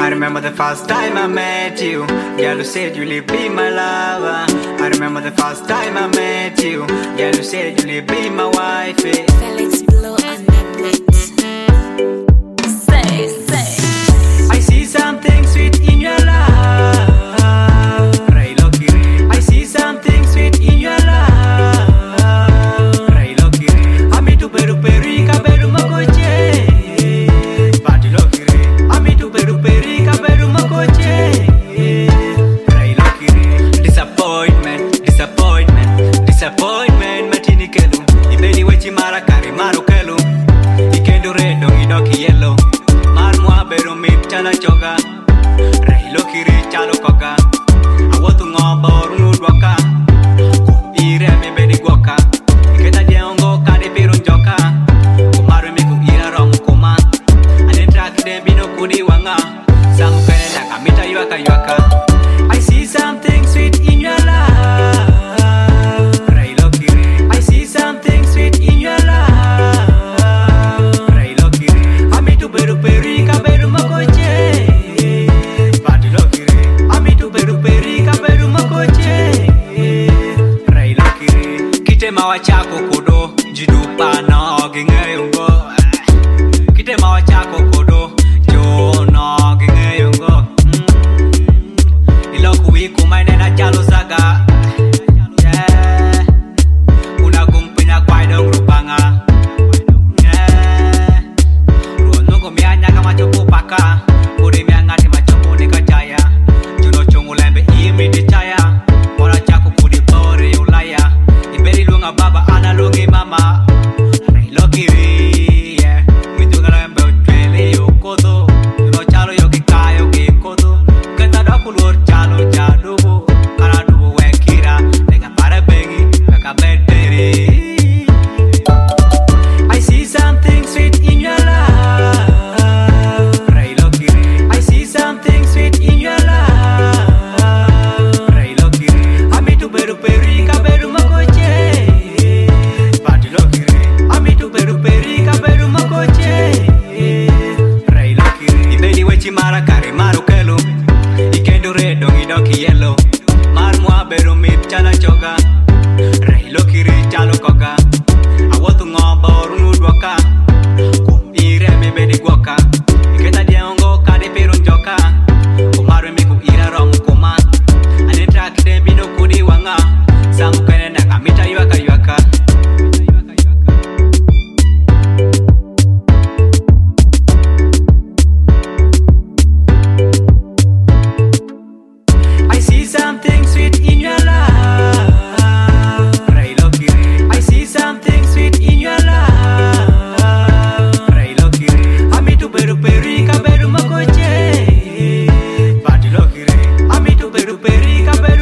I remember the first time I met you. Girl, you said you'll be my lover. I remember the first time I met you. Girl, you said you'll be my wife. Felix Blow on that beat. Say. I see something sweet in your love. Ray Loki. I see something sweet in your love. Ray Loki. Ami tu peru perika peru makoche. Party Loki. Ami tu peru perika peru makoche. Ray Loki. Disappointment matini kelu. Ibeli wechi mara kari maru kelu. Ikendo redo idoki yellow. Beru mit chala choga Ray Loki ri chalo koka Awotu ngoba orunu dwaka Ire mi bedi gwoka Iketa diongo kade piru njoka Kumaru miku ira romu kuma Anetra kide bino kudi wanga Samu kene naka mita yuaka I see something sweet in your love Ray Loki ri I see something sweet in your love Ray Loki ri Amitu beru perika Mawa chako kodo jidupa no gingeyungo Kite mawa chako kodo jo no gingeyungo Iloku wiku mainena chalo saga Yeah Unagumpinya kwaido grupanga Yeah Ruonungo mianya kama chopu paka Uri miangati machopu nikajaya Juno chungu lembe imi dichaya Mora chako kudi bori ulaya Iberi lunga baba ana lungi mama Ray Loki ri yeah Mintu ngalembe utwele yokodo Yuno chalo yoki kayo kikodo Kenta doku luor chalo jadubu Kana dubu wekira Nega pare bengi Kaka bederi I see something sweet in your love Ray Loki ri I see something sweet in your love Ray Loki ri Amitu beru perika beru makoche Party Loki ri Amitu beru perika beru makoche Ray Loki ri Ibeli wechi mara kari maru kelu Ikendo redo idoki yellow Marmua beru mit chala choga Ray Loki ri chalo koka Awotu ngoba orunu dwaka Ire mi bedi gwoka Iketa diongo kade piru njoka Kumaru miku ira romu kuma Anetra kide bino kudi wanga Samu kene naka mita yuaka I see something sweet in your love Ray Loki ri I see something sweet in your love Ray Loki ri Amitu beru perika beru makoche Party Loki ri Amitu beru perika beru